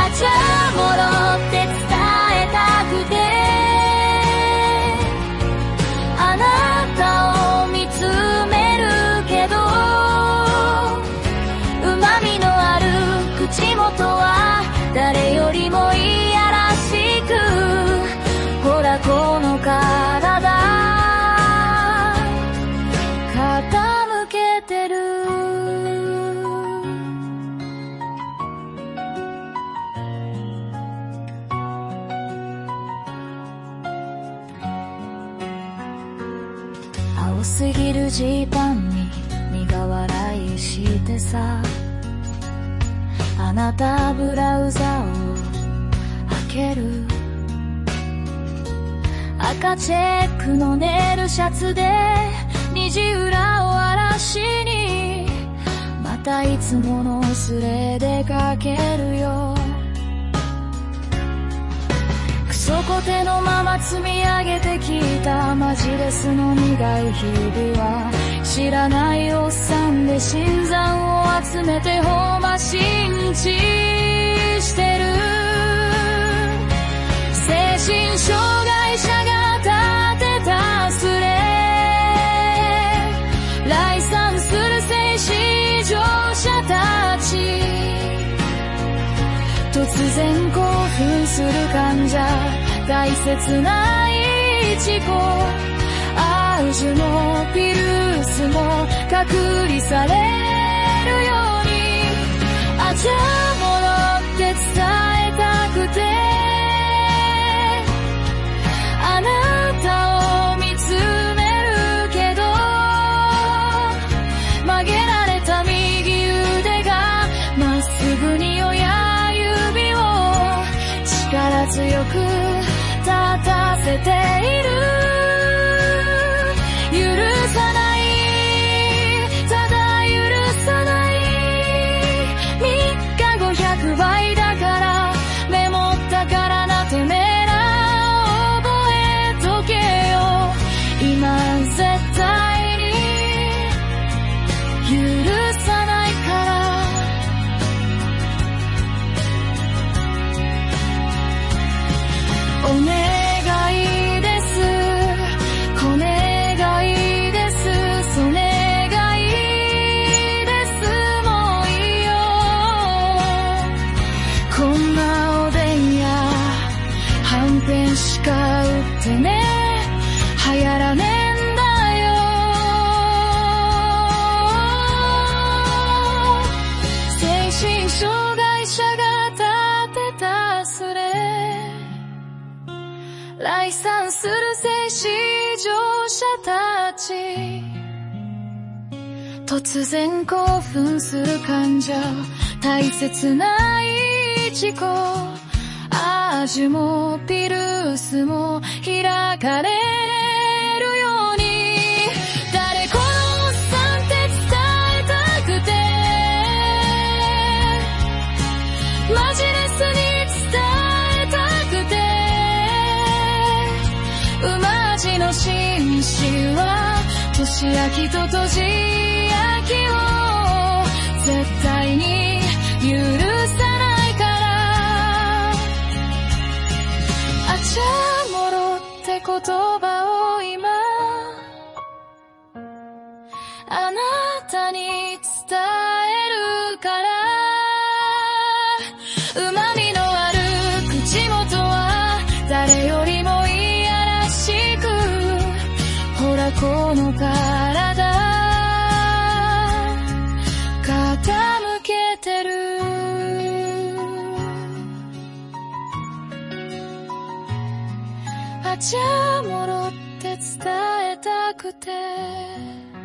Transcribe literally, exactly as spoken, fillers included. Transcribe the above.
じゃあ戻って伝えたくて、あなたを見つめるけど、旨味のある口元は誰よりもいやらしく、ほらこの体傾けてる。青すぎるジーパンに苦笑いしてさ、あなたブラウザを開ける。赤チェックのネイルシャツで虹裏を嵐に、またいつものスレでかけるよ。クソコテのまま積み上げてきたマジレスの苦い日々は、知らないおっさんで新参を集めてほんま信じしてる。精神障害者が立てたスレ、来賛する静止乗車たち、突然興奮する患者、大切なイチコ、アージュもピルスも隔離されるように、あ、じゃあ戻って伝えたくて、あなたを見つめるけど、曲げられた右腕がまっすぐに親指を力強く立たせている。許さない、ただ許さない。みっかごひゃくばいだからメモったからな、てめえら覚えとけよ。今絶対に許さないから。お願いです、お願いです、そ願いです、もういいよ。こんなおでんやはんぺんしか売ってね、流行らねえんだよ。精神障害者が立てたスレ、来賛する静止乗車たち、突然興奮する患者、大切なイチコ、アージュもピルスも開かれるように、誰このおっさんって伝えたくて、マジレスに伝えたくて、馬路の紳士は年明きと閉じ焼きを絶対に許さないから。あ、じゃあ戻って言葉を今あなたに伝えるから。旨味のある口元は誰よりもいやらしく、ほらこの体傾けてる。あ、じゃあ戻って伝えたくて。